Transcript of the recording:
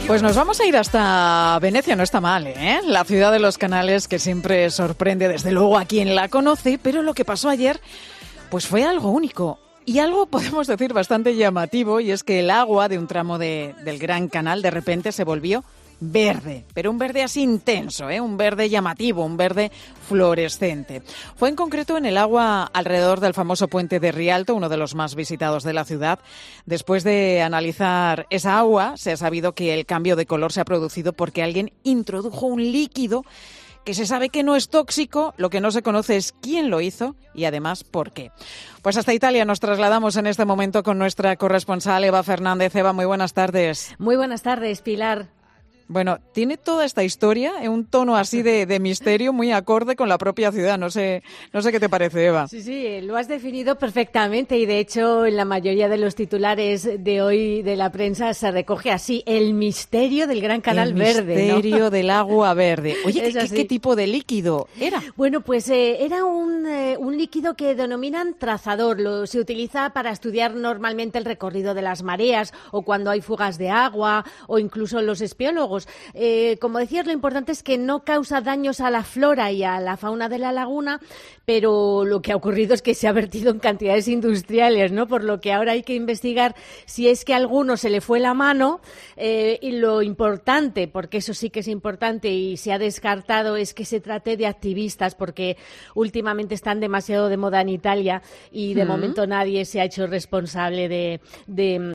Pues nos vamos a ir hasta Venecia, no está mal, ¿eh? La ciudad de los canales que siempre sorprende, desde luego, a quien la conoce, pero lo que pasó ayer, pues fue algo único. Y algo, podemos decir, bastante llamativo, y es que el agua de un tramo del Gran Canal de repente se volvió verde, pero un verde así intenso, un verde llamativo, un verde fluorescente. Fue en concreto en el agua alrededor del famoso puente de Rialto, uno de los más visitados de la ciudad. Después de analizar esa agua, se ha sabido que el cambio de color se ha producido porque alguien introdujo un líquido que se sabe que no es tóxico, lo que no se conoce es quién lo hizo y además por qué. Pues hasta Italia nos trasladamos en este momento con nuestra corresponsal Eva Fernández. Eva, muy buenas tardes. Muy buenas tardes, Pilar. Bueno, tiene toda esta historia en un tono así de misterio muy acorde con la propia ciudad. No sé qué te parece, Eva. Sí, lo has definido perfectamente y de hecho en la mayoría de los titulares de hoy de la prensa se recoge así, el misterio del Gran Canal Verde. El misterio del agua verde. Oye, ¿qué tipo de líquido era? Bueno, pues era un líquido que denominan trazador. Se utiliza para estudiar normalmente el recorrido de las mareas o cuando hay fugas de agua o incluso los espeólogos. Como decías, lo importante es que no causa daños a la flora y a la fauna de la laguna, pero lo que ha ocurrido es que se ha vertido en cantidades industriales, ¿no? Por lo que ahora hay que investigar si es que a alguno se le fue la mano y lo importante, porque eso sí que es importante y se ha descartado, es que se trate de activistas, porque últimamente están demasiado de moda en Italia y de momento nadie se ha hecho responsable de